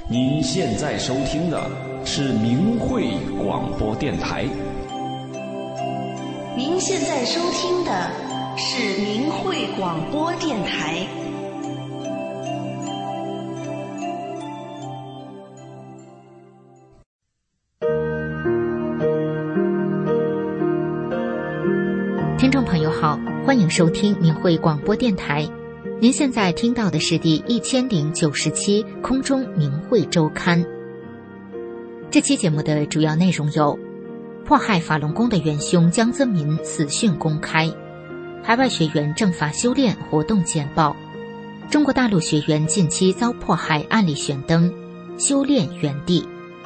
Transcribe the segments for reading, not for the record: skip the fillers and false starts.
您现在收听的是明慧广播电台。 您现在收听的是明慧广播电台。 听众朋友好，欢迎收听明慧广播电台。您现在听到的是第1097空中明慧周刊。这期节目的主要内容有：迫害法轮功的元凶江泽民死讯公开，海外学员正法修炼活动简报，中国大陆学员近期遭迫害案例悬灯，修炼原地。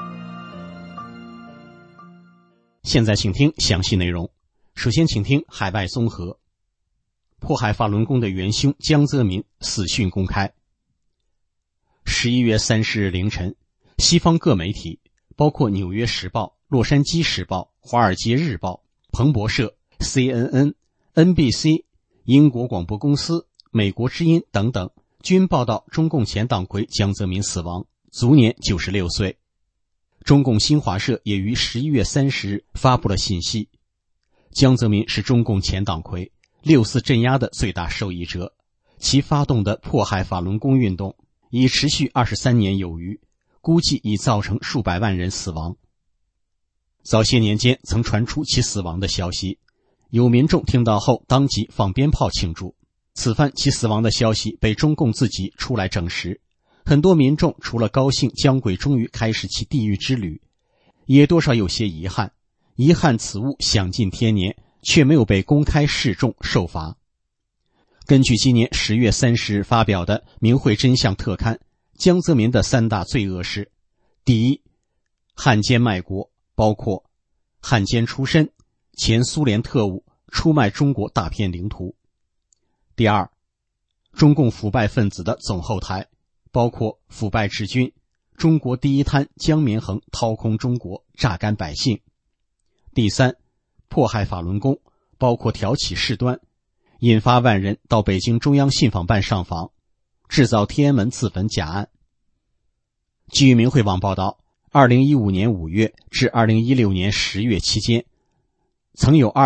现在请听详细内容。首先请听海外综合。迫害法轮功的元凶江泽民死讯公开。11月30日凌晨，西方各媒体包括纽约时报、洛杉矶时报、华尔街日报、彭博社、CNN、NBC、英国广播公司、美国之音等等均报道中共前党魁江泽民死亡，卒年96岁。中共新华社也于11月30日发布了信息，江泽民是中共前党魁6·4镇压的最大受益者，其发动的迫害法轮功运动已持续23年有余，估计已造成数百万人死亡。早些年间曾传出其死亡的消息，有民众听到后当即放鞭炮庆祝。此番其死亡的消息被中共自己出来证实，很多民众除了高兴江鬼终于开始其地狱之旅，也多少有些遗憾此物享尽天年，却没有被公开示众受罚。根据今年10月30日发表的明慧真相特刊，江泽民的3大罪恶是：第一，汉奸卖国，包括汉奸出身、前苏联特务，出卖中国大片领土；第二，中共腐败分子的总后台，包括腐败治军、中国第一贪江绵恒掏空中国，榨干百姓；第三，迫害法轮功，包括挑起事端，引发万人到北京中央信访办上访，制造天安门自焚假案。据明慧网报道，2015年5月至2016年10月期间，曾有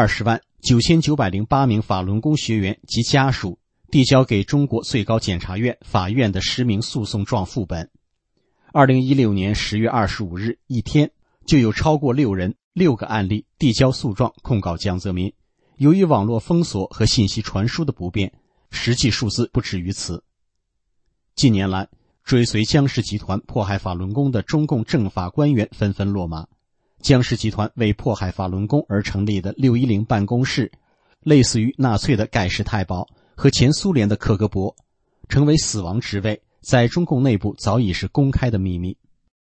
209908名法轮功学员及家属递交给中国最高检察院法院的实名诉讼状副本。2016年10月25日一天，就有超过6人6个案例递交诉状控告江泽民。由于网络封锁和信息传输的不便，实际数字不止于此。近年来，追随江氏集团迫害法轮功的中共政法官员纷纷落马。江氏集团为迫害法轮功而成立的610办公室，类似于纳粹的盖世太保和前苏联的克格勃，成为死亡职位，在中共内部早已是公开的秘密。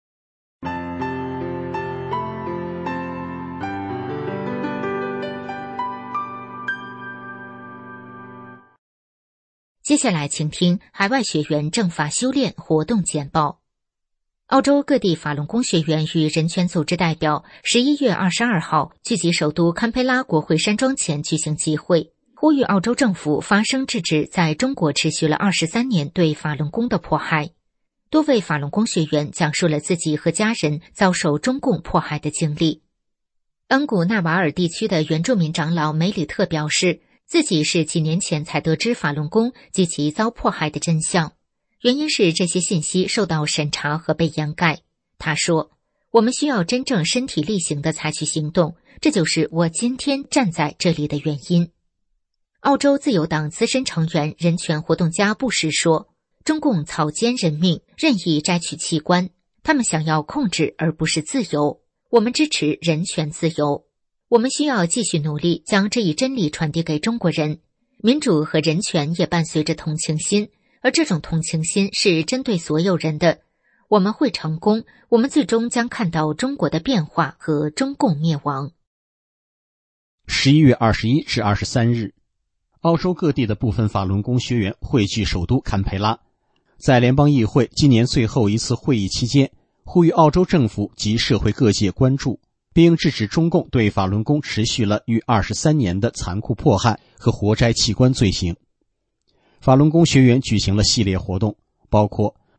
接下来请听海外学员正法修炼活动简报。澳洲各地法轮功学员与人权组织代表11月22号聚集首都堪培拉国会山庄前举行集会，呼吁澳洲政府发声制止在中国持续了23年对法轮功的迫害。多位法轮功学员讲述了自己和家人遭受中共迫害的经历。恩古纳瓦尔地区的原住民长老梅里特表示，自己是几年前才得知法轮功及其遭迫害的真相，原因是这些信息受到审查和被掩盖。他说，我们需要真正身体力行地采取行动，这就是我今天站在这里的原因。澳洲自由党资深成员、人权活动家布什说，中共草菅人命，任意摘取器官，他们想要控制而不是自由。我们支持人权自由。我们需要继续努力将这一真理传递给中国人。民主和人权也伴随着同情心，而这种同情心是针对所有人的。我们会成功，我们最终将看到中国的变化和中共灭亡。 11月21至23日，澳洲各地的部分法轮功学员汇聚首都堪培拉，在联邦议会今年最后一次会议期间，呼吁澳洲政府及社会各界关注并制止中共对法轮功持续了逾23年的残酷迫害和活摘器官罪行。法轮功学员举行了系列活动，包括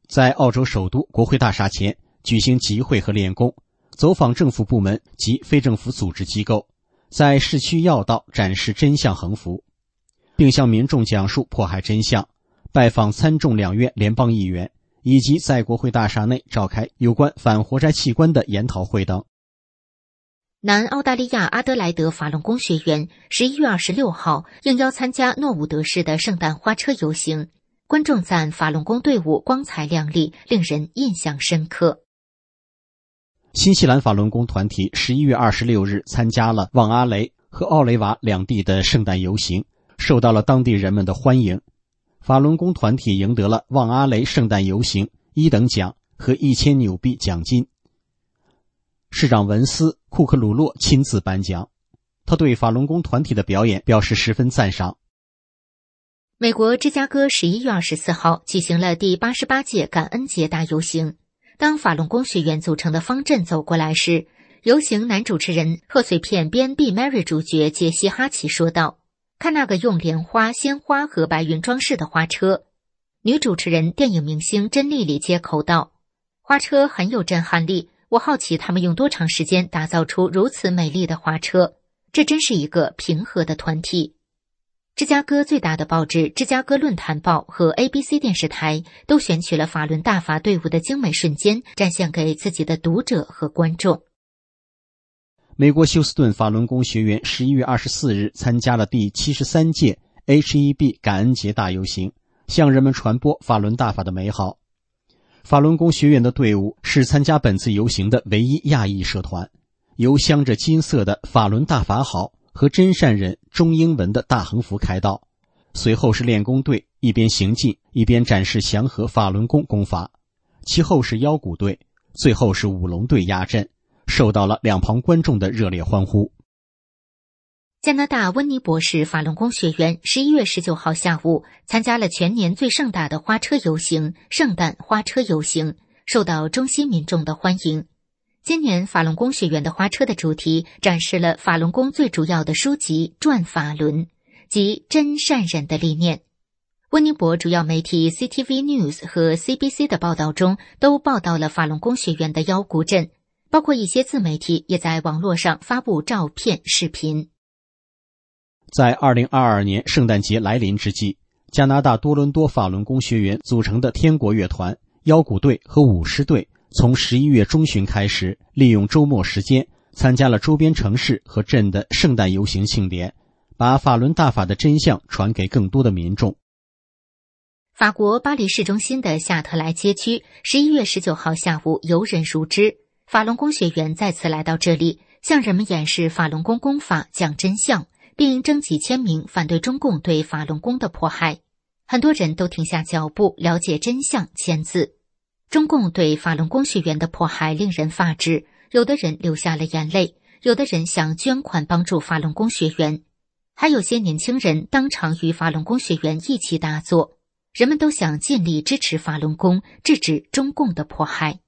在澳洲首都国会大厦前举行集会和练功，走访政府部门及非政府组织机构，在市区要道展示真相横幅，并向民众讲述迫害真相，拜访参众两院联邦议员，以及在国会大厦内召开有关反活摘器官的研讨会等。 南澳大利亚阿德莱德法轮功学员11月26号应邀参加诺伍德市的圣诞花车游行，观众赞法轮功队伍光彩亮丽，令人印象深刻。 新西兰法轮功团体11月26日参加了旺阿雷和奥雷瓦两地的圣诞游行，受到了当地人们的欢迎。法轮功团体赢得了旺阿雷圣诞游行1等奖和1000纽币奖金。市长文斯·库克鲁洛亲自颁奖，他对法轮功团体的表演表示十分赞赏。 美国芝加哥11月24号举行了第88届感恩节大游行。当法轮功学员组成的方阵走过来时，游行男主持人贺岁片 B&B Mary 主角杰西哈奇说道：“看那个用莲花、鲜花和白云装饰的花车。”女主持人电影明星甄丽丽接口道：“花车很有震撼力，我好奇他们用多长时间打造出如此美丽的花车，这真是一个平和的团体。”芝加哥最大的报纸《芝加哥论坛报》和 ABC 电视台都选取了法轮大法队伍的精美瞬间，展现给自己的读者和观众。 美国休斯顿法轮功学员11月24日参加了第73届 HEB 感恩节大游行，向人们传播法轮大法的美好。法轮功学员的队伍是参加本次游行的唯一亚裔社团，由镶着金色的法轮大法好和真善忍中英文的大横幅开道，随后是练功队一边行进一边展示祥和法轮功功法，其后是腰鼓队，最后是舞龙队压阵，受到了两旁观众的热烈欢呼。 加拿大温尼伯市法轮功学员11月19号下午参加了全年最盛大的花车游行——圣诞花车游行，受到中西民众的欢迎。今年法轮功学员的花车的主题展示了法轮功最主要的书籍《转法轮》，即真善忍的理念。温尼伯主要媒体 CTV News 和 CBC 的报道中都报道了法轮功学员的腰鼓阵，包括一些自媒体也在网络上发布照片、视频。 在2022年圣诞节来临之际，加拿大多伦多法轮功学员组成的天国乐团、腰鼓队和舞狮队从11月中旬开始，利用周末时间参加了周边城市和镇的圣诞游行庆典，把法轮大法的真相传给更多的民众。 法国巴黎市中心的夏特莱街区11月19号下午游人如织，法轮功学员再次来到这里，向人们演示法轮功功法，讲真相，并征集签名反对中共对法轮功的迫害。很多人都停下脚步了解真相，签字。中共对法轮功学员的迫害令人发指，有的人流下了眼泪，有的人想捐款帮助法轮功学员，还有些年轻人当场与法轮功学员一起打坐。人们都想尽力支持法轮功，制止中共的迫害。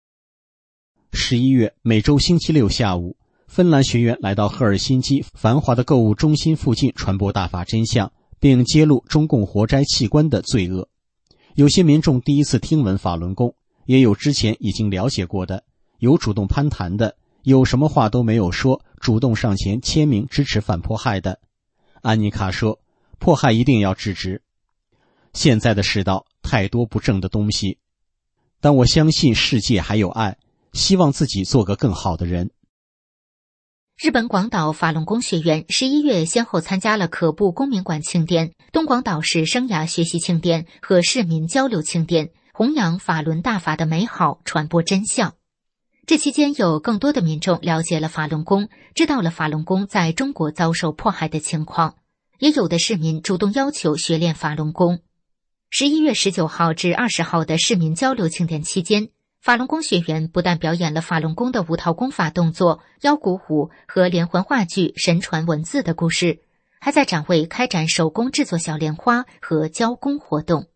11月每周星期六下午，芬兰学员来到赫尔辛基繁华的购物中心附近传播大法真相，并揭露中共活摘器官的罪恶。有些民众第一次听闻法轮功，也有之前已经了解过的，有主动攀谈的，有什么话都没有说，主动上前签名支持反迫害的。安妮卡说，迫害一定要制止。现在的世道太多不正的东西，但我相信世界还有爱，希望自己做个更好的人。 日本广岛法轮功学员11月先后参加了可布公民馆庆典、东广岛市生涯学习庆典和市民交流庆典，弘扬法轮大法的美好，传播真相。这期间有更多的民众了解了法轮功，知道了法轮功在中国遭受迫害的情况，也有的市民主动要求学练法轮功。11月19号至20号的市民交流庆典期间，法轮功学员不但表演了法轮功的5套功法动作、腰鼓舞和连环话剧、神传文字的故事，还在展位开展手工制作小莲花和教功活动。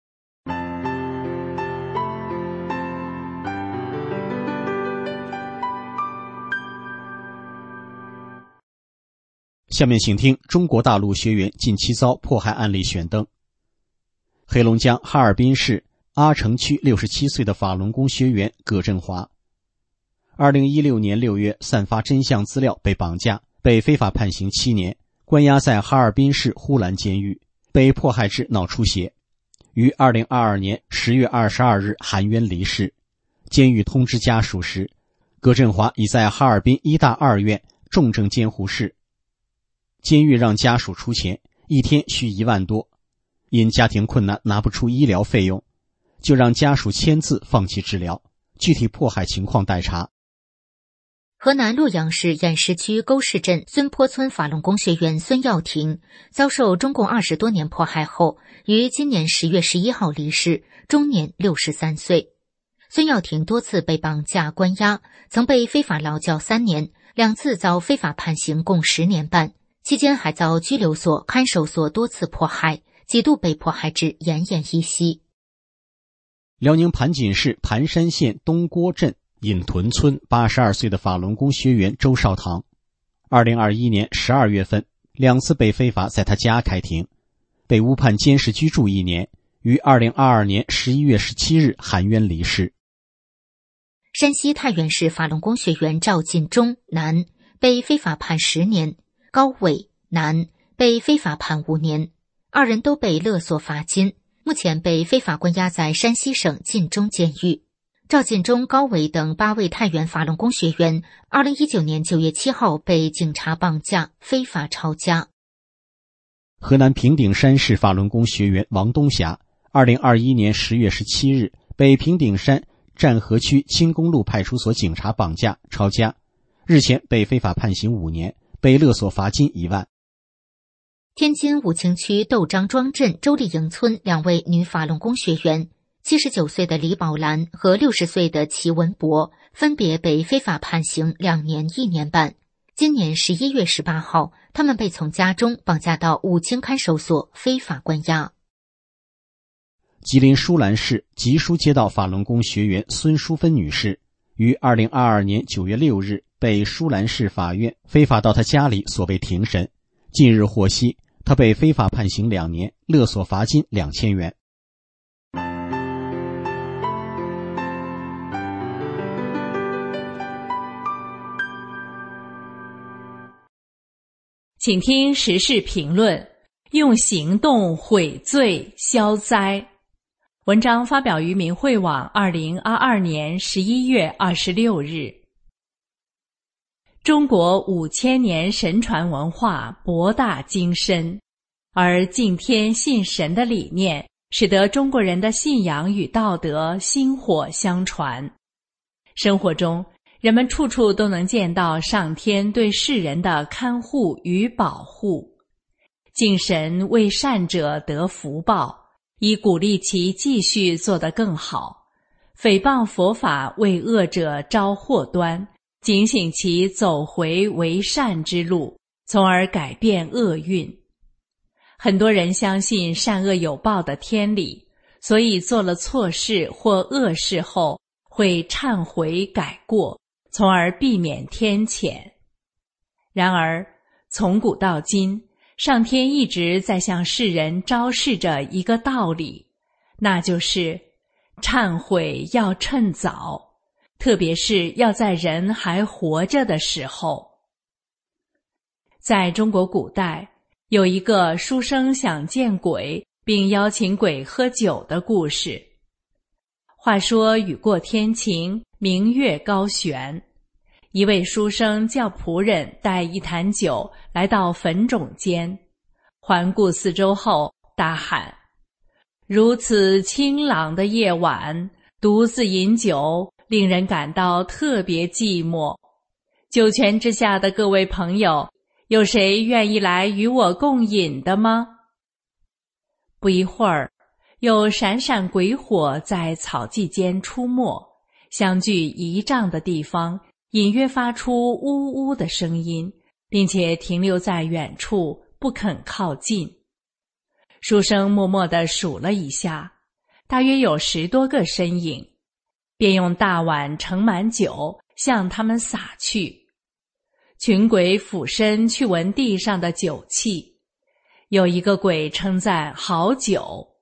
下面请听中国大陆学员近期遭迫害案例选登。黑龙江哈尔滨市阿城区67岁的法轮功学员葛振华。2016年6月散发真相资料被绑架，被非法判刑7年，关押在哈尔滨市呼兰监狱，被迫害致脑出血，于2022年10月22日含冤离世。监狱通知家属时，葛振华已在哈尔滨医大2院重症监护室。监狱让家属出钱，一天需1万多，因家庭困难拿不出医疗费用，就让家属签字放弃治疗，具体迫害情况待查。 河南洛阳市偃师区沟市镇孙坡村法轮功学员孙耀庭遭受中共20多年迫害后，于今年10月11号离世，终年63岁。孙耀庭多次被绑架关押，曾被非法劳教3年，2次遭非法判刑共10年半，期间还遭拘留所、看守所多次迫害，几度被迫害至奄奄一息。 辽宁盘锦市盘山县东郭镇引屯村82岁的法轮功学员周少堂，2021年12月份2次被非法在他家开庭，被误判监视居住1年，于2022年11月17日含冤离世。 山西太原市法轮功学员赵进忠男被非法判10年，高伟男被非法判5年，2人都被勒索罚金，目前被非法关押在山西省晋中监狱。赵进忠、高伟等8位太原法轮功学员2019年9月7号被警察绑架，非法抄家。 河南平顶山市法轮功学员王东霞2021年10月17日被平顶山占河区青公路派出所警察绑架抄家，日前被非法判刑5年，被勒索罚金1万。 天津武清区窦张庄镇周丽营村2位女法轮功学员，79岁的李宝兰和60岁的齐文博，分别被非法判刑2年1年半。今年11月18号，他们被从家中绑架到武清看守所非法关押。 吉林舒兰市吉舒街道法轮功学员孙淑芬女士，于2022年9月6日被舒兰市法院非法到她家里所被庭审，近日获悉，她被非法判刑2年，勒索罚金2000元。 请听时事评论，用行动悔罪消灾。文章发表于明慧网2022年11月26日。中国5000年神传文化博大精深，而敬天信神的理念使得中国人的信仰与道德薪火相传。生活中，人们处处都能见到上天对世人的看护与保护。敬神为善者得福报，以鼓励其继续做得更好；诽谤佛法为恶者招祸端，警醒其走回为善之路，从而改变厄运。很多人相信善恶有报的天理，所以做了错事或恶事后会忏悔改过，从而避免天谴。然而，从古到今，上天一直在向世人昭示着一个道理，那就是忏悔要趁早，特别是要在人还活着的时候。在中国古代，有一个书生想见鬼，并邀请鬼喝酒的故事。话说雨过天晴，明月高悬，一位书生叫仆人带一坛酒来到坟冢间，环顾四周后大喊：如此清朗的夜晚，独自饮酒，令人感到特别寂寞。酒泉之下的各位朋友，有谁愿意来与我共饮的吗？不一会儿，有闪闪鬼火在草地间出没，相距1丈的地方隐约发出呜呜的声音，并且停留在远处不肯靠近。书生默默地数了一下，大约有10多个身影，便用大碗盛满酒向他们洒去。群鬼俯身去闻地上的酒气，有一个鬼称赞好酒，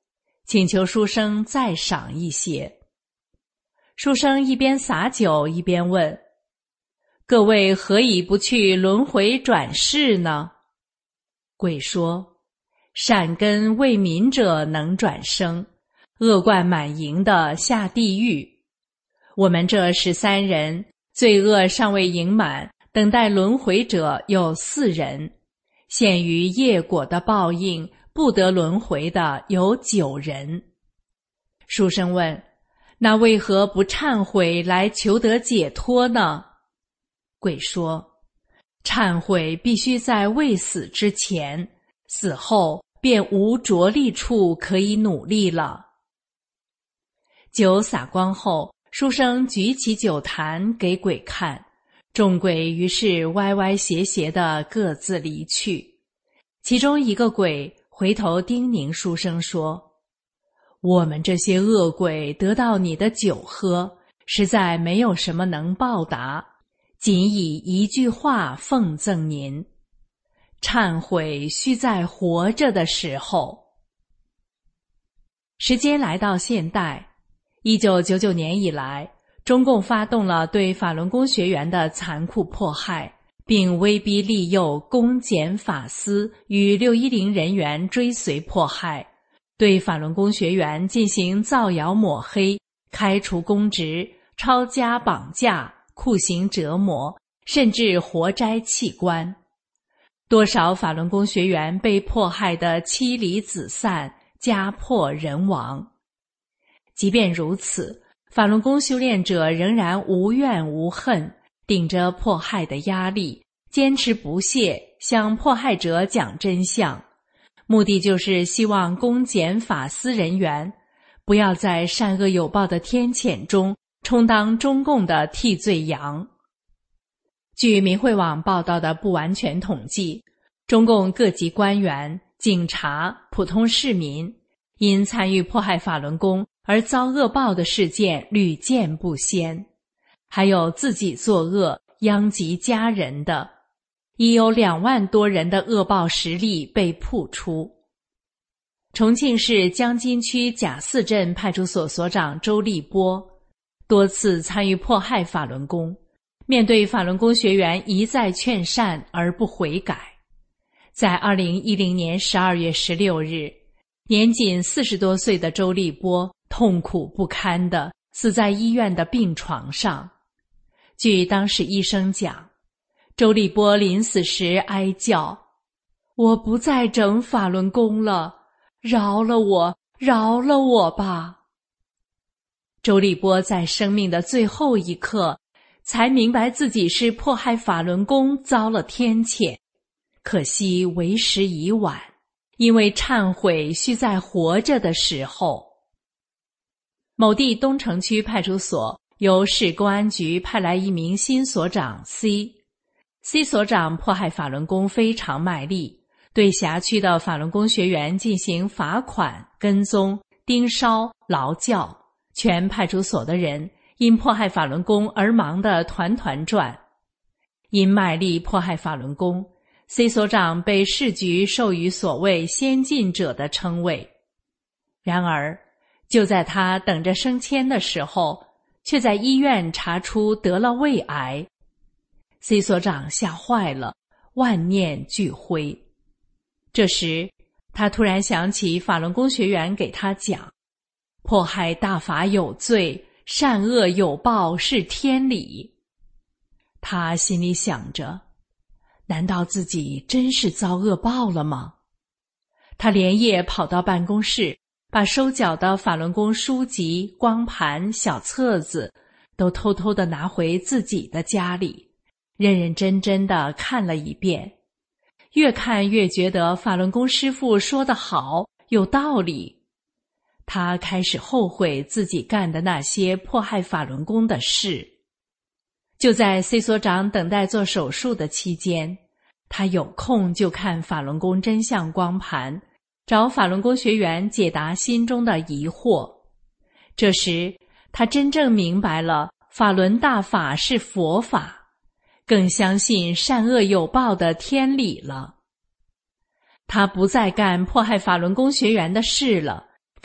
请求书生再赏一些。书生一边洒酒一边问：各位何以不去轮回转世呢？鬼说：善根未泯者能转生，恶贯满盈的下地狱。我们这13人，罪恶尚未盈满，等待轮回者有4人，限于业果的报应，不得轮回的有9人。书生问：那为何不忏悔来求得解脱呢？鬼说：忏悔必须在未死之前，死后便无着力处可以努力了。酒洒光后，书生举起酒坛给鬼看，众鬼于是歪歪斜斜地各自离去。其中一个鬼回头叮咛书生说：我们这些恶鬼得到你的酒喝，实在没有什么能报答，仅以一句话奉赠您：忏悔须在活着的时候。时间来到现代，1999年以来，中共发动了对法轮功学员的残酷迫害，并威逼利诱公检法司与610人员追随迫害，对法轮功学员进行造谣抹黑，开除公职，抄家绑架，酷刑折磨，甚至活摘器官。多少法轮功学员被迫害得妻离子散，家破人亡。即便如此，法轮功修炼者仍然无怨无恨，顶着迫害的压力，坚持不懈向迫害者讲真相，目的就是希望公检法司人员不要在善恶有报的天谴中充当中共的替罪羊。据民汇网报道的不完全统计，中共各级官员、警察、普通市民因参与迫害法轮功而遭恶报的事件屡见不鲜，还有自己作恶殃及家人的，已有2万多人的恶报实例被曝出。重庆市江津区贾寺镇派出所所长周立波多次参与迫害法轮功，面对法轮功学员一再劝善而不悔改。在2010年12月16日，年仅40多岁的周立波痛苦不堪地死在医院的病床上。据当时医生讲，周立波临死时哀叫：我不再整法轮功了，饶了我，饶了我吧。周立波在生命的最后一刻才明白自己是迫害法轮功遭了天谴，可惜为时已晚，因为忏悔须在活着的时候。某地东城区派出所由市公安局派来一名新所长 C 所长迫害法轮功非常卖力，对辖区的法轮功学员进行罚款、跟踪、盯梢、劳教，全派出所的人因迫害法轮功而忙得团团转。因卖力迫害法轮功， C 所长被市局授予所谓先进者的称谓。然而就在他等着升迁的时候，却在医院查出得了胃癌。 C 所长吓坏了，万念俱灰。这时他突然想起法轮功学员给他讲，迫害大法有罪，善恶有报是天理。他心里想着，难道自己真是遭恶报了吗？他连夜跑到办公室，把收缴的法轮功书籍、光盘、小册子都偷偷地拿回自己的家里，认认真真地看了一遍。越看越觉得法轮功师父说得好，有道理。他开始后悔自己干的那些迫害法轮功的事。就在 C 所长等待做手术的期间，他有空就看法轮功真相光盘，找法轮功学员解答心中的疑惑。这时他真正明白了法轮大法是佛法，更相信善恶有报的天理了。他不再干迫害法轮功学员的事了，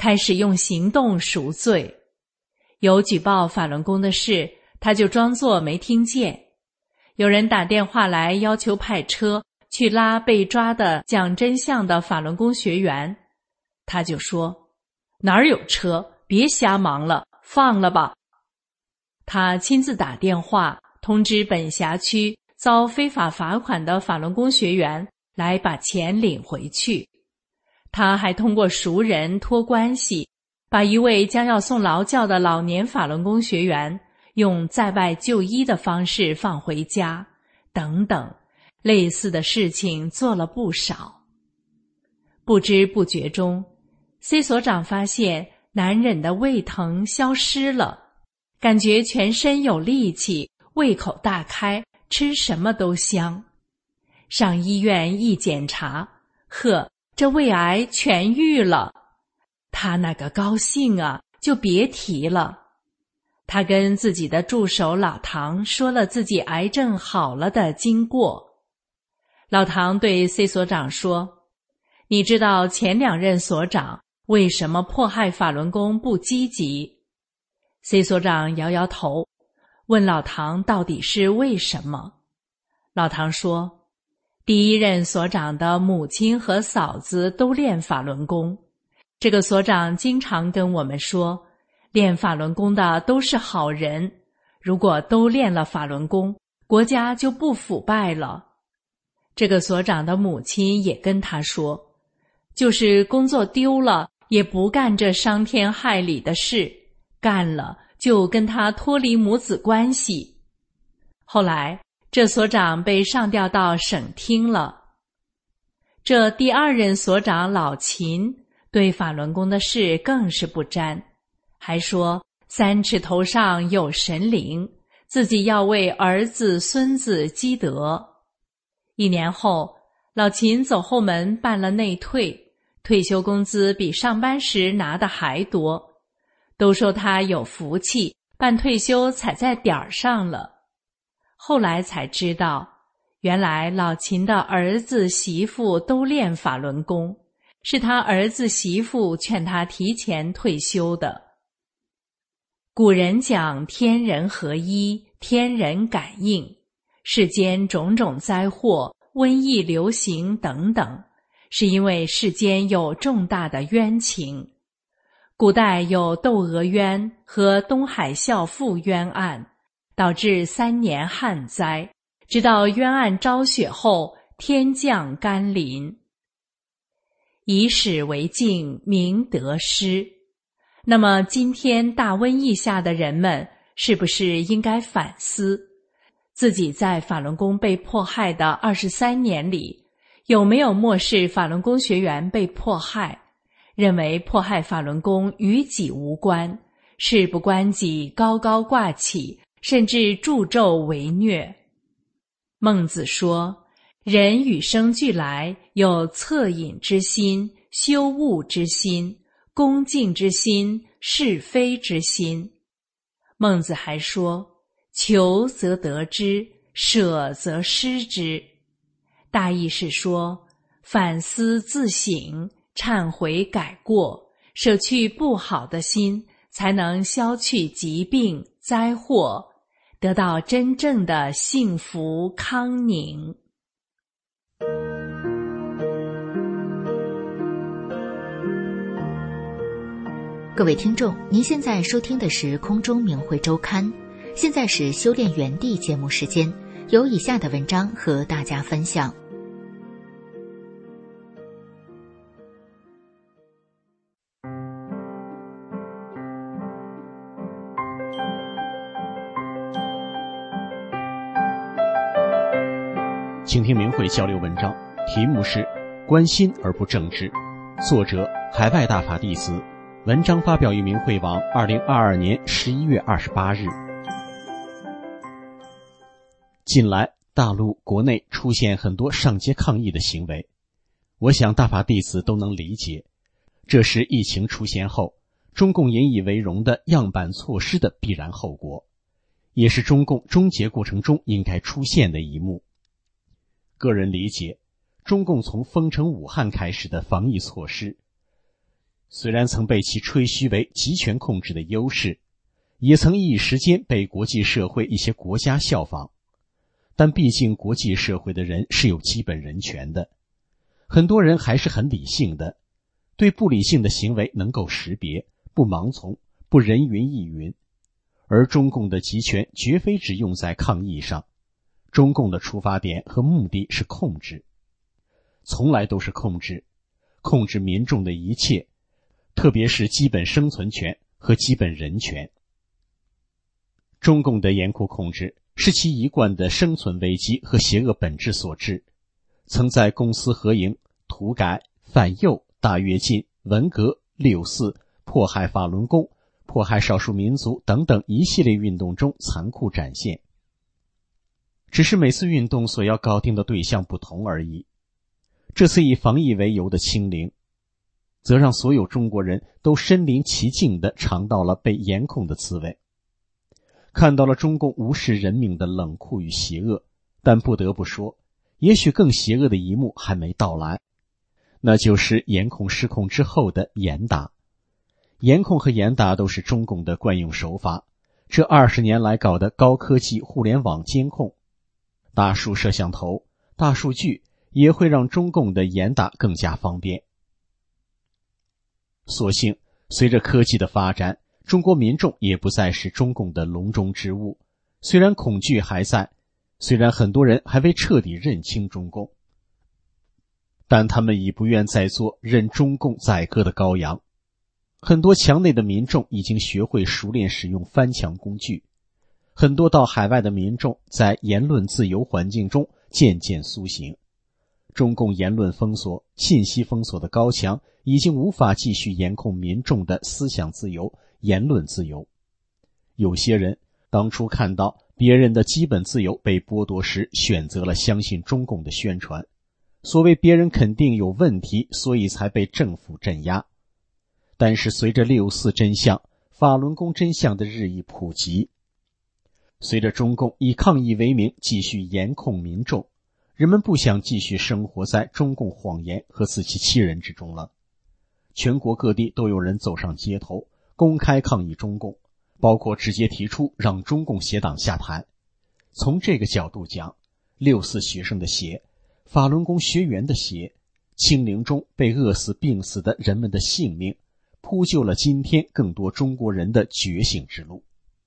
开始用行动赎罪。有举报法轮功的事，他就装作没听见。有人打电话来要求派车去拉被抓的讲真相的法轮功学员，他就说：哪儿有车，别瞎忙了，放了吧。他亲自打电话通知本辖区遭非法罚款的法轮功学员来把钱领回去。他还通过熟人托关系，把一位将要送劳教的老年法轮功学员用在外就医的方式放回家，等等，类似的事情做了不少。不知不觉中， C 所长发现难忍的胃疼消失了，感觉全身有力气，胃口大开，吃什么都香。上医院一检查，呵，这胃癌痊愈了。他那个高兴啊，就别提了。他跟自己的助手老唐说了自己癌症好了的经过。老唐对 C 所长说：你知道前2任所长为什么迫害法轮功不积极？ C 所长摇摇头，问老唐到底是为什么。老唐说，第1任所长的母亲和嫂子都练法轮功，这个所长经常跟我们说，练法轮功的都是好人，如果都练了法轮功，国家就不腐败了。这个所长的母亲也跟他说，就是工作丢了也不干这伤天害理的事，干了就跟他脱离母子关系。后来这所长被上调到省厅了。这第2任所长老秦对法轮功的事更是不沾，还说3尺头上有神灵，自己要为儿子孙子积德。1年后，老秦走后门办了内退，退休工资比上班时拿的还多，都说他有福气，办退休踩在点儿上了。后来才知道，原来老秦的儿子媳妇都练法轮功，是他儿子媳妇劝他提前退休的。古人讲天人合一，天人感应，世间种种灾祸、瘟疫流行等等，是因为世间有重大的冤情。古代有窦娥冤和东海孝妇冤案，导致3年旱灾，直到冤案昭雪后，天降甘霖。以史为镜，明得失。那么今天大瘟疫下的人们，是不是应该反思，自己在法轮功被迫害的23年里，有没有漠视法轮功学员被迫害，认为迫害法轮功与己无关，事不关己高高挂起，甚至助纣为虐。孟子说，人与生俱来，有恻隐之心、羞恶之心、恭敬之心、是非之心。孟子还说，求则得之，舍则失之。大意是说，反思自省，忏悔改过，舍去不好的心，才能消去疾病、灾祸，得到真正的幸福康宁。 各位听众，您现在收听的是空中明慧周刊，现在是修炼园地节目时间，有以下的文章和大家分享。 请听明慧交流文章，题目是关心而不政治，作者海外大法弟子，文章发表于明慧网2022年11月28日。近来大陆国内出现很多上街抗议的行为，我想大法弟子都能理解，这是疫情出现后中共引以为荣的样板措施的必然后果，也是中共终结过程中应该出现的一幕。个人理解，中共从封城武汉开始的防疫措施， 虽然曾被其吹嘘为集权控制的优势，也曾一时间被国际社会一些国家效仿，但毕竟国际社会的人是有基本人权的，很多人还是很理性的，对不理性的行为能够识别，不盲从，不人云亦云。而中共的集权绝非只用在抗议上，中共的出发点和目的是控制，从来都是控制民众的一切，特别是基本生存权和基本人权。中共的严酷控制是其一贯的生存危机和邪恶本质所致，曾在公私合营、土改、反右、大跃进、文革、六四、迫害法轮功、迫害少数民族等等一系列运动中残酷展现。只是每次运动所要搞定的对象不同而已。这次以防疫为由的清零，则让所有中国人都身临其境地尝到了被严控的滋味，看到了中共无视人命的冷酷与邪恶。但不得不说，也许更邪恶的一幕还没到来，那就是严控失控之后的严打。严控和严打都是中共的惯用手法，这20年来搞的高科技互联网监控，大数摄像头、大数据也会让中共的严打更加方便。所幸随着科技的发展，中国民众也不再是中共的笼中之物，虽然恐惧还在，虽然很多人还未彻底认清中共，但他们已不愿再做任中共宰割的羔羊。很多墙内的民众已经学会熟练使用翻墙工具，很多到海外的民众在言论自由环境中渐渐苏醒。中共言论封锁、信息封锁的高墙已经无法继续严控民众的思想自由、言论自由。有些人当初看到别人的基本自由被剥夺时，选择了相信中共的宣传，所谓别人肯定有问题，所以才被政府镇压。但是随着6·4真相、法轮功真相的日益普及，随着中共以抗议为名继续严控民众，人们不想继续生活在中共谎言和自欺欺人之中了。全国各地都有人走上街头，公开抗议中共，包括直接提出让中共邪党下台。从这个角度讲，6·4学生的血、法轮功学员的血、清零中被饿死病死的人们的性命，铺就了今天更多中国人的觉醒之路。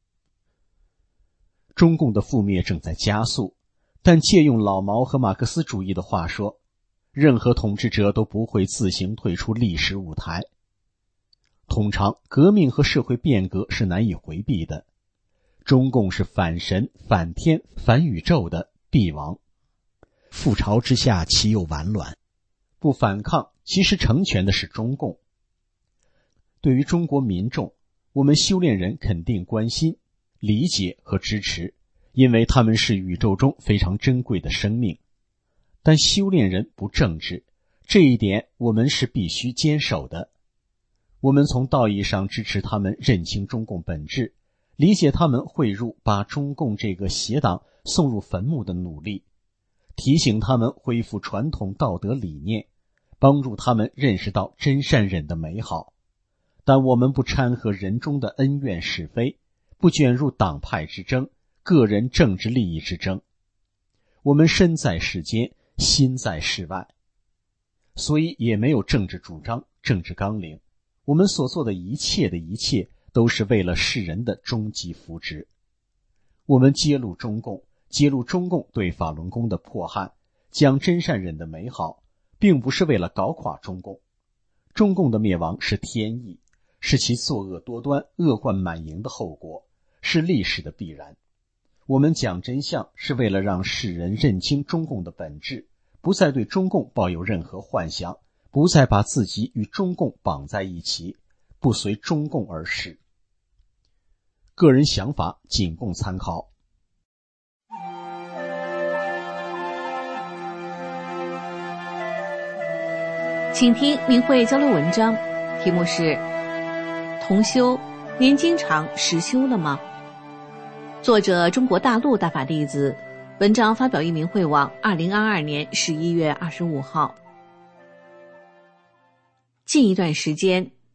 中共的覆灭正在加速，但借用老毛和马克思主义的话说，任何统治者都不会自行退出历史舞台。通常革命和社会变革是难以回避的，中共是反神、反天、反宇宙的帝王，覆巢之下岂有完卵，不反抗其实成全的是中共。对于中国民众，我们修炼人肯定关心、理解和支持，因为他们是宇宙中非常珍贵的生命。但修炼人不政治，这一点我们是必须坚守的。我们从道义上支持他们认清中共本质，理解他们汇入把中共这个邪党送入坟墓的努力，提醒他们恢复传统道德理念，帮助他们认识到真善忍的美好。但我们不掺和人中的恩怨是非，不卷入党派之争、个人政治利益之争。我们身在世间，心在世外，所以也没有政治主张、政治纲领。我们所做的一切都是为了世人的终极福祉。我们揭露中共对法轮功的迫害，讲真善忍的美好，并不是为了搞垮中共。中共的灭亡是天意，是其作恶多端、恶贯满盈的后果，是历史的必然。我们讲真相是为了让世人认清中共的本质，不再对中共抱有任何幻想，不再把自己与中共绑在一起，不随中共而事。个人想法仅供参考。 请听明慧交流文章，题目是同修，您经常实修了吗？作者中国大陆大法弟子，文章发表于明慧网2022年11月25号。近一段时间，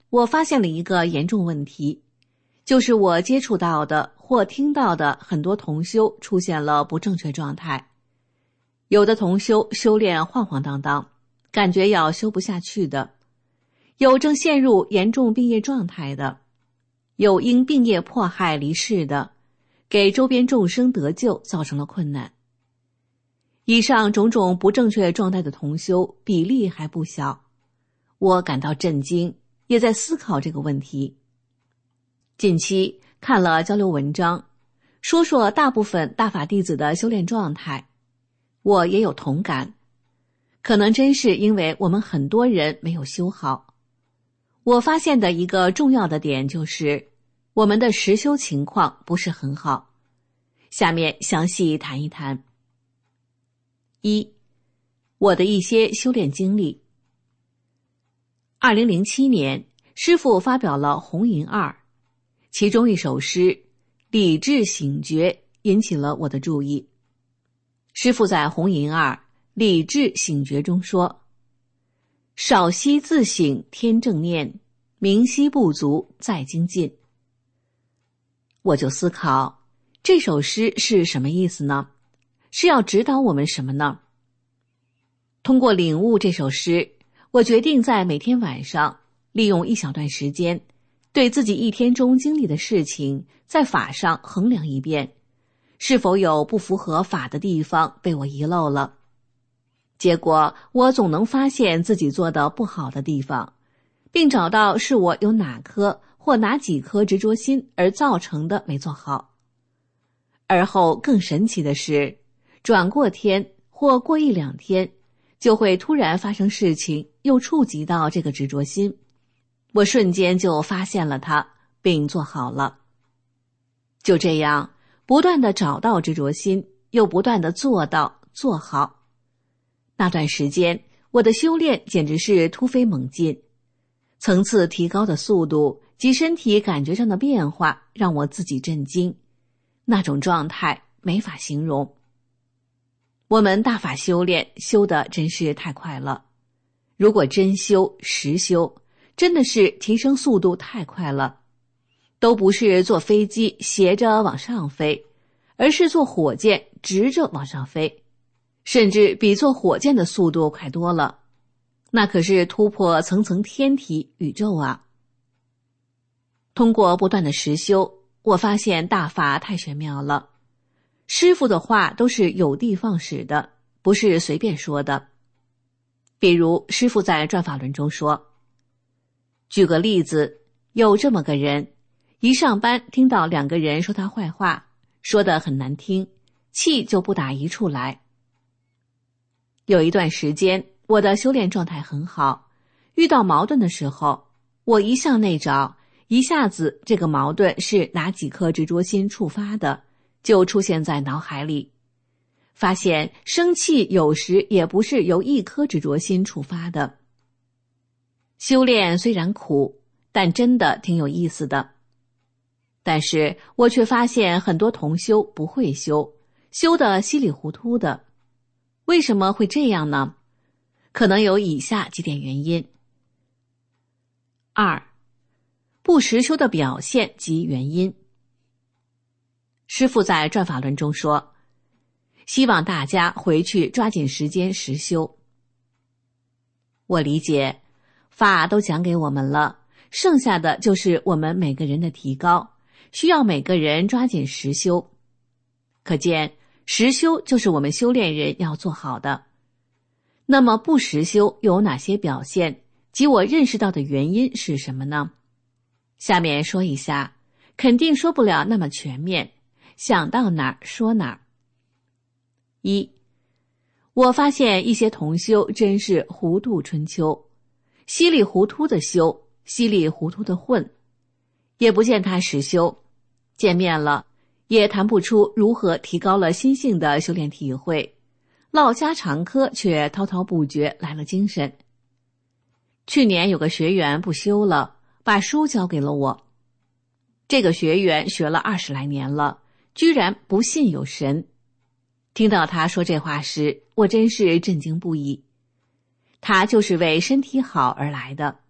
我发现了一个严重问题，就是我接触到的或听到的很多同修出现了不正确状态。有的同修修炼晃晃荡荡，感觉要修不下去的；有正陷入严重病业状态的；有因病业迫害离世的，给周边众生得救造成了困难。以上种种不正确状态的同修比例还不小，我感到震惊，也在思考这个问题。近期看了交流文章，说说大部分大法弟子的修炼状态，我也有同感，可能真是因为我们很多人没有修好。我发现的一个重要的点就是我们的实修情况不是很好，下面详细谈一谈。一，我的一些修炼经历。2007年，师父发表了《红银二》，其中一首诗《理智醒觉》引起了我的注意。师父在《红银二理智醒觉》中说：少息自省天正念，明晰不足再精进。我就思考，这首诗是什么意思呢？是要指导我们什么呢？通过领悟这首诗，我决定在每天晚上利用一小段时间，对自己一天中经历的事情在法上衡量一遍，是否有不符合法的地方被我遗漏了。结果我总能发现自己做的不好的地方，并找到是我有哪颗或哪几颗执着心而造成的没做好。而后更神奇的是，转过天或过一两天，就会突然发生事情又触及到这个执着心，我瞬间就发现了它并做好了。就这样不断地找到执着心，又不断地做到做好。那段时间我的修炼简直是突飞猛进，层次提高的速度及身体感觉上的变化让我自己震惊，那种状态没法形容。我们大法修炼修得真是太快了，如果真修实修，真的是提升速度太快了，都不是坐飞机斜着往上飞，而是坐火箭直着往上飞，甚至比坐火箭的速度快多了，那可是突破层层天体宇宙啊！通过不断的实修，我发现大法太玄妙了。师父的话都是有的放矢的，不是随便说的。比如师父在转法轮中说，举个例子，有这么个人，一上班听到2个人说他坏话，说得很难听，气就不打一处来。有一段时间我的修炼状态很好，遇到矛盾的时候，我一向内找，一下子这个矛盾是哪几颗执着心触发的，就出现在脑海里。发现生气有时也不是由一颗执着心触发的。修炼虽然苦，但真的挺有意思的。但是我却发现很多同修不会修，修得稀里糊涂的。为什么会这样呢？可能有以下几点原因。2. 不实修的表现及原因。师父在转法轮中说，希望大家回去抓紧时间实修。我理解，法都讲给我们了，剩下的就是我们每个人的提高，需要每个人抓紧实修。可见实修就是我们修炼人要做好的。那么不实修有哪些表现，及我认识到的原因是什么呢？下面说一下，肯定说不了那么全面，想到哪儿说哪儿。1. 我发现一些同修真是糊涂春秋，稀里糊涂的修，稀里糊涂的混，也不见他实修，见面了也谈不出如何提高了心性的修炼体会，唠家常嗑却滔滔不绝来了精神。去年有个学员不修了，把书交给了我。这个学员学了20来年了，居然不信有神。听到他说这话时，我真是震惊不已。他就是为身体好而来的，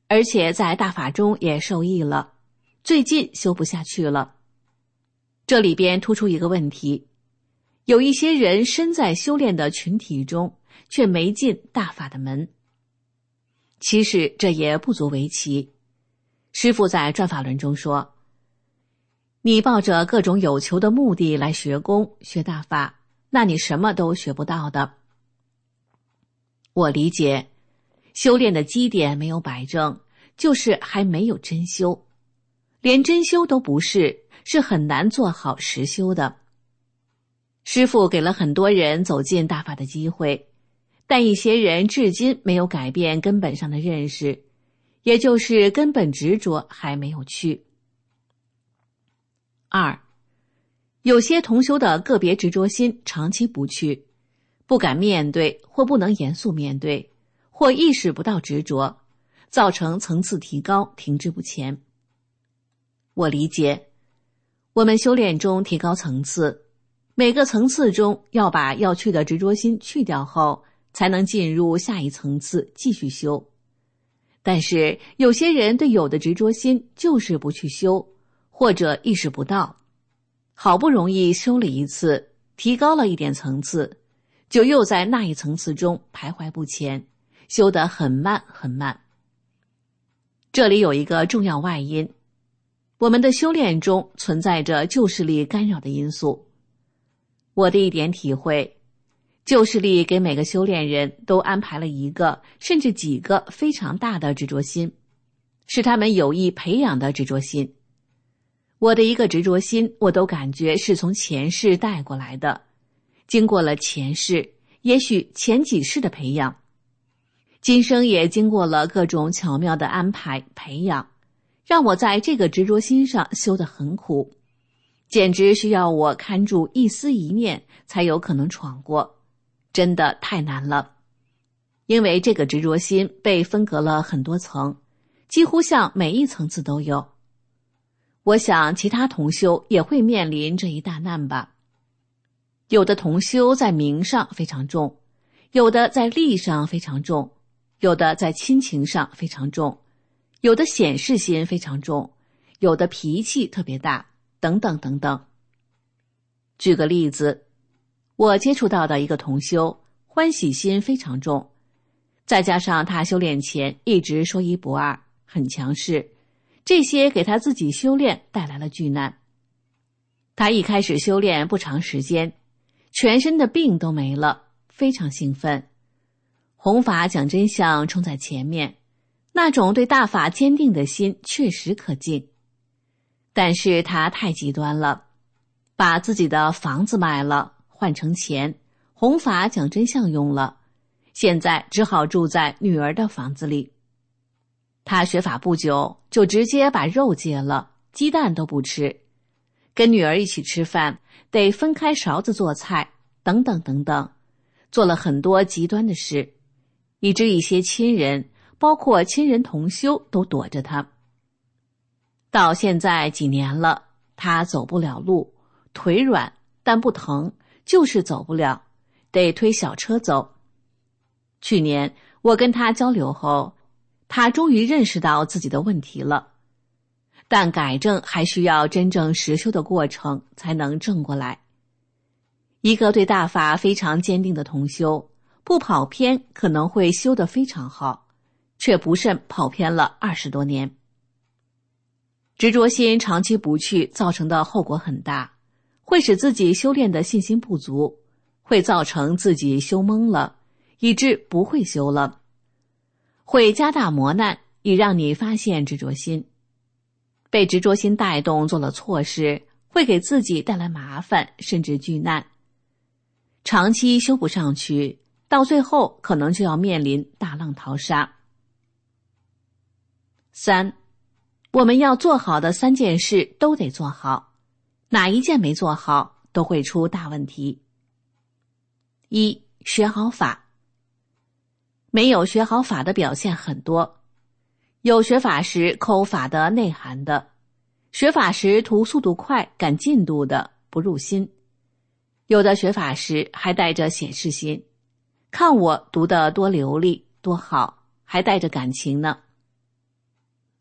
而且在大法中也受益了，最近修不下去了。这里边突出一个问题，有一些人身在修炼的群体中，却没进大法的门。其实这也不足为奇。师父在转法轮中说，你抱着各种有求的目的来学功学大法，那你什么都学不到的。我理解，修炼的基点没有摆正，就是还没有真修，连真修都不是，是很难做好实修的。师父给了很多人走进大法的机会，但一些人至今没有改变根本上的认识，也就是根本执着还没有去。2，有些同修的个别执着心长期不去，不敢面对，或不能严肃面对，或意识不到执着，造成层次提高停滞不前。我理解，我们修炼中提高层次，每个层次中要把要去的执着心去掉后，才能进入下一层次继续修。但是有些人对有的执着心就是不去修，或者意识不到，好不容易修了一次，提高了一点层次，就又在那一层次中徘徊不前，修得很慢很慢。这里有一个重要外因，我们的修炼中存在着旧势力干扰的因素。我的一点体会，旧势力给每个修炼人都安排了一个甚至几个非常大的执着心，是他们有意培养的执着心。我的一个执着心，我都感觉是从前世带过来的，经过了前世，也许前几世的培养，今生也经过了各种巧妙的安排培养，让我在这个执着心上修得很苦，简直需要我看住一丝一念才有可能闯过，真的太难了。因为这个执着心被分隔了很多层，几乎像每一层次都有。我想其他同修也会面临这一大难吧。有的同修在名上非常重，有的在利上非常重，有的在亲情上非常重，有的显示心非常重，有的脾气特别大，等等等等。举个例子，我接触到的一个同修，欢喜心非常重，再加上他修炼前一直说一不二，很强势，这些给他自己修炼带来了巨难。他一开始修炼不长时间，全身的病都没了，非常兴奋。弘法讲真相冲在前面，那种对大法坚定的心确实可敬。但是他太极端了，把自己的房子卖了，换成钱，弘法讲真相用了，现在只好住在女儿的房子里。他学法不久，就直接把肉戒了，鸡蛋都不吃，跟女儿一起吃饭得分开勺子做菜，等等等等，做了很多极端的事，以致一些亲人，包括亲人同修都躲着他。到现在几年了，他走不了路，腿软但不疼，就是走不了，得推小车走。去年我跟他交流后，他终于认识到自己的问题了，但改正还需要真正实修的过程才能正过来。一个对大法非常坚定的同修，不跑偏可能会修得非常好，却不慎跑偏了20多年。执着心长期不去造成的后果很大，会使自己修炼的信心不足，会造成自己修懵了，以致不会修了，会加大磨难，以让你发现执着心。被执着心带动做了错事，会给自己带来麻烦，甚至巨难。长期修不上去，到最后可能就要面临大浪淘沙。3，我们要做好的3件事都得做好，哪一件没做好，都会出大问题。1，学好法。没有学好法的表现很多，有学法时抠法的内涵的，学法时图速度快赶进度的，不入心，有的学法时还带着显示心，看我读得多流利多好，还带着感情呢。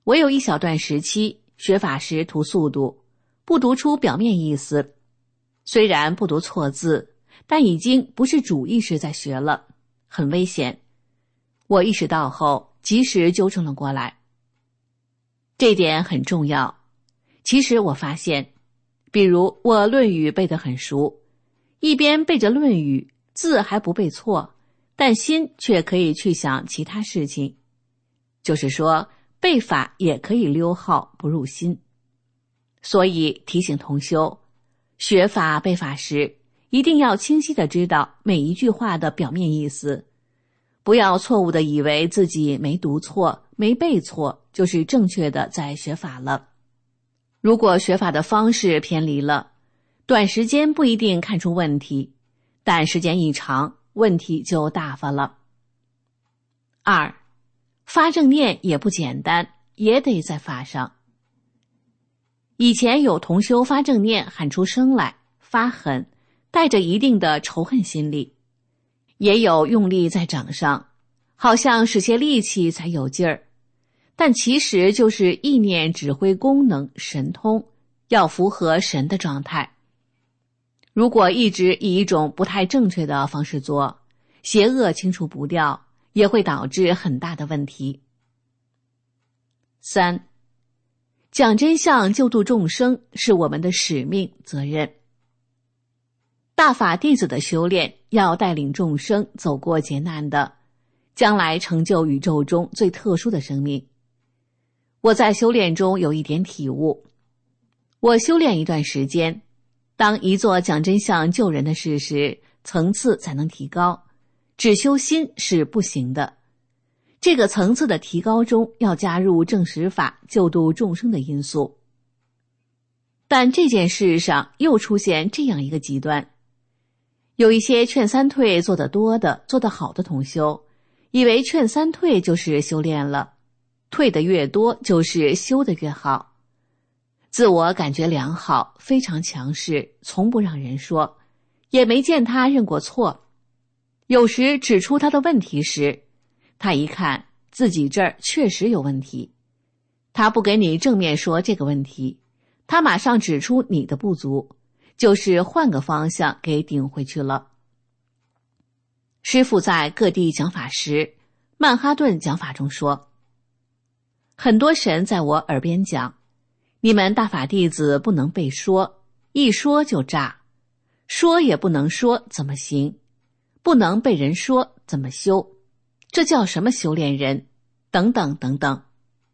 我有一小段时期学法时图速度，不读出表面意思，虽然不读错字，但已经不是主意识在学了，很危险。我意识到后及时纠正了过来，这点很重要。其实我发现，比如我《论语》背得很熟，一边背着《论语》，字还不背错，但心却可以去想其他事情。就是说，背法也可以溜号不入心。所以提醒同修，学法背法时，一定要清晰地知道每一句话的表面意思，不要错误地以为自己没读错、没背错，就是正确的在学法了。如果学法的方式偏离了，短时间不一定看出问题，但时间一长，问题就大发了。2. 发正念也不简单，也得在法上。以前有同修发正念喊出声来，发狠，带着一定的仇恨心理，也有用力在掌上，好像使些力气才有劲儿，但其实就是意念指挥功能神通，要符合神的状态。如果一直以一种不太正确的方式做，邪恶清除不掉，也会导致很大的问题。3. 讲真相救度众生是我们的使命责任。大法弟子的修炼要带领众生走过劫难的，将来成就宇宙中最特殊的生命。我在修炼中有一点体悟，我修炼一段时间，当一做讲真相救人的事时，层次才能提高，只修心是不行的。这个层次的提高中要加入正实法救度众生的因素。但这件事上又出现这样一个极端，有一些劝三退做得多的、做得好的同修，以为劝三退就是修炼了，退得越多就是修得越好。自我感觉良好，非常强势，从不让人说，也没见他认过错。有时指出他的问题时，他一看自己这儿确实有问题，他不给你正面说这个问题，他马上指出你的不足，就是换个方向给顶回去了。师父在各地讲法时，曼哈顿讲法中说，很多神在我耳边讲，你们大法弟子不能被说，一说就炸，说也不能说怎么行，不能被人说怎么修，这叫什么修炼人，等等等等。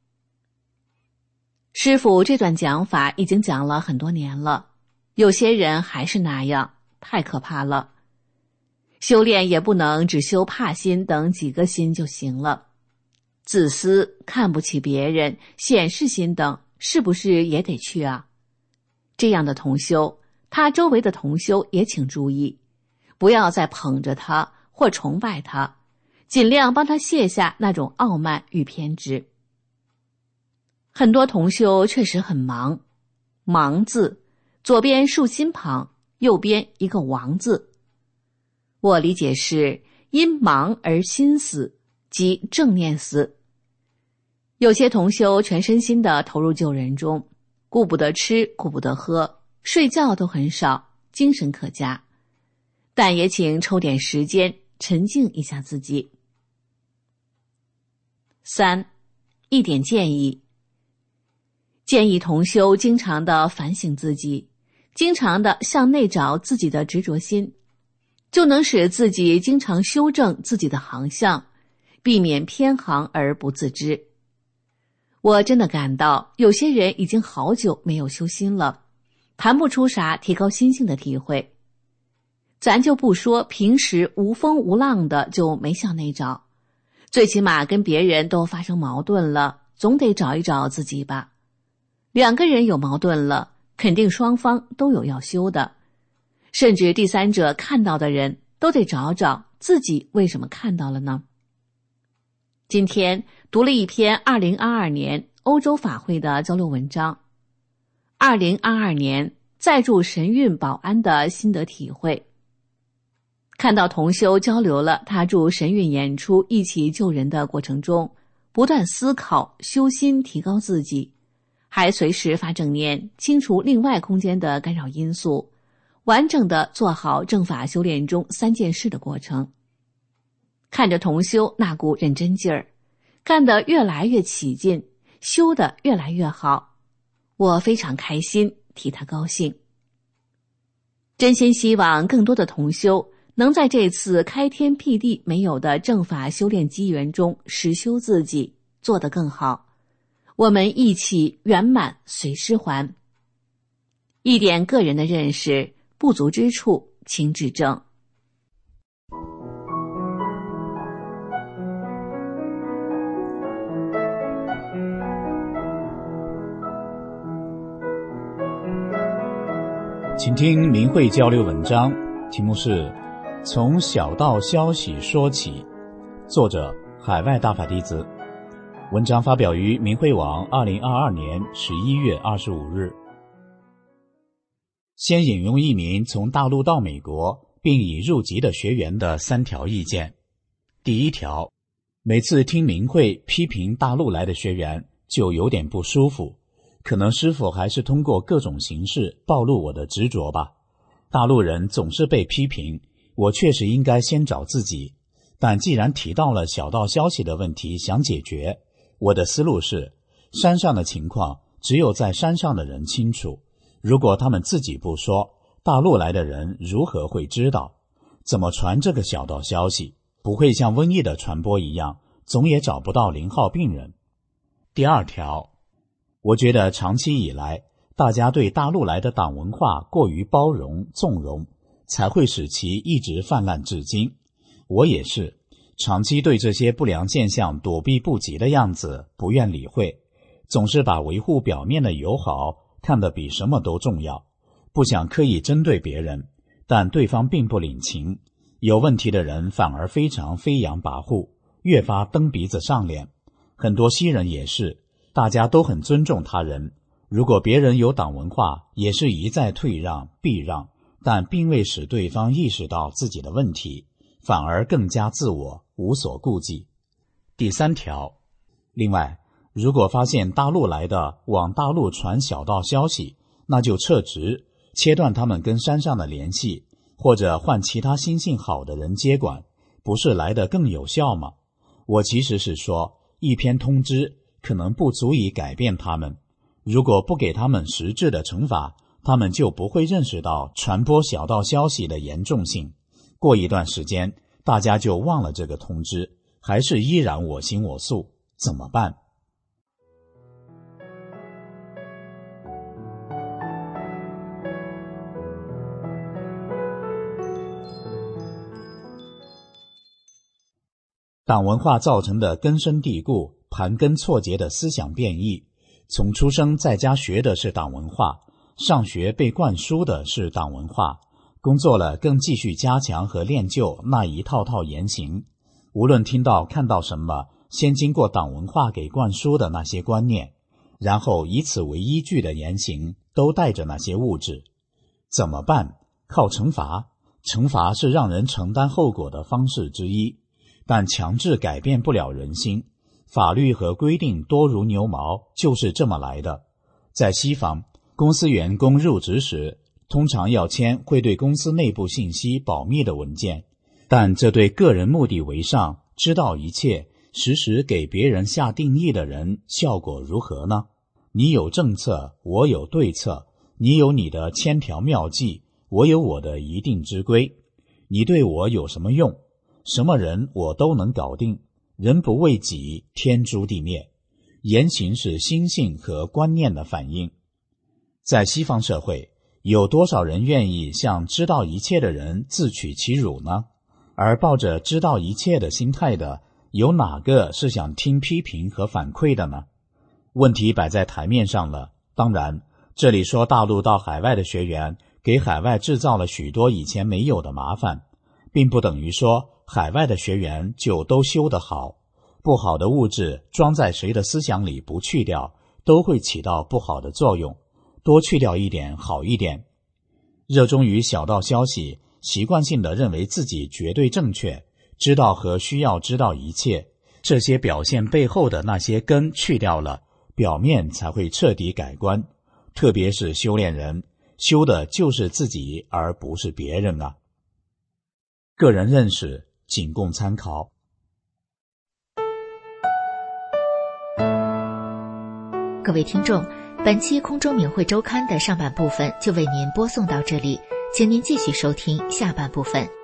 师父这段讲法已经讲了很多年了，有些人还是那样，太可怕了。修炼也不能只修怕心等几个心就行了，自私、看不起别人、显示心等是不是也得去啊？这样的同修，他周围的同修也请注意，不要再捧着他或崇拜他，尽量帮他卸下那种傲慢与偏执。很多同修确实很忙，忙字左边竖心旁，右边一个王字。我理解是因忙而心死，即正念死。有些同修全身心地投入救人中，顾不得吃，顾不得喝，睡觉都很少，精神可嘉。但也请抽点时间沉静一下自己。3. 一点建议。建议同修经常地反省自己，经常地向内找自己的执着心，就能使自己经常修正自己的航向，避免偏航而不自知。我真的感到有些人已经好久没有修心了，谈不出啥提高心性的体会。咱就不说平时无风无浪的就没向内找，最起码跟别人都发生矛盾了，总得找一找自己吧。两个人有矛盾了，肯定双方都有要修的，甚至第三者看到的人都得找找自己为什么看到了呢？今天读了一篇2022年欧洲法会的交流文章，2022年再铸神韵保安的心得体会。看到同修交流了他助神韵演出一起救人的过程中， 不断思考、修心、提高自己，还随时发正念，清除另外空间的干扰因素，完整地做好正法修炼中3件事的过程。看着同修那股认真劲儿，干得越来越起劲，修得越来越好，我非常开心，替他高兴。真心希望更多的同修能在这次开天辟地没有的正法修炼机缘中实修自己，做得更好。我们一起圆满随师还。一点个人的认识，不足之处请指正。 请听明慧交流文章，题目是从小道消息说起，作者海外大法弟子。文章发表于明慧网2022年11月25日。先引用一名从大陆到美国并已入籍的学员的3条意见。第1条，每次听明慧批评大陆来的学员就有点不舒服，可能师父还是通过各种形式暴露我的执着吧。大陆人总是被批评，我确实应该先找自己，但既然提到了小道消息的问题想解决，我的思路是，山上的情况只有在山上的人清楚，如果他们自己不说，大陆来的人如何会知道？怎么传这个小道消息？不会像瘟疫的传播一样，总也找不到0号病人。第2条，我觉得长期以来，大家对大陆来的党文化过于包容、纵容，才会使其一直泛滥至今。我也是，长期对这些不良现象躲避不及的样子不愿理会，总是把维护表面的友好看得比什么都重要，不想刻意针对别人，但对方并不领情，有问题的人反而非常飞扬跋扈，越发蹬鼻子上脸。很多西人也是，大家都很尊重他人，如果别人有党文化，也是一再退让避让，但并未使对方意识到自己的问题，反而更加自我，无所顾忌。第3条，另外，如果发现大陆来的往大陆传小道消息，那就撤职，切断他们跟山上的联系，或者换其他心性好的人接管，不是来得更有效吗？我其实是说，一篇通知可能不足以改变他们，如果不给他们实质的惩罚，他们就不会认识到传播小道消息的严重性。过一段时间，大家就忘了这个通知，还是依然我行我素，怎么办？党文化造成的根深蒂固、盘根错节的思想变异，从出生在家学的是党文化，上学被灌输的是党文化，工作了更继续加强和练就那一套套言行。无论听到看到什么，先经过党文化给灌输的那些观念，然后以此为依据的言行都带着那些物质。怎么办？靠惩罚。惩罚是让人承担后果的方式之一，但强制改变不了人心。法律和规定多如牛毛，就是这么来的。在西方，公司员工入职时，通常要签会对公司内部信息保密的文件，但这对个人目的为上，知道一切，时时给别人下定义的人，效果如何呢？你有政策，我有对策，你有你的千条妙计，我有我的一定之规。你对我有什么用？什么人我都能搞定。人不为己，天诛地灭。言行是心性和观念的反应。在西方社会，有多少人愿意向知道一切的人自取其辱呢？而抱着知道一切的心态的，有哪个是想听批评和反馈的呢？问题摆在台面上了。当然，这里说大陆到海外的学员给海外制造了许多以前没有的麻烦，并不等于说海外的学员就都修得好。不好的物质装在谁的思想里不去掉，都会起到不好的作用，多去掉一点好一点。热衷于小道消息，习惯性地认为自己绝对正确，知道和需要知道一切， 这些表现背后的那些根去掉了，表面才会彻底改观。特别是修炼人，修的就是自己，而不是别人啊。个人认识仅供参考。 各位听众，本期空中明慧周刊的上半部分就为您播送到这里，请您继续收听下半部分。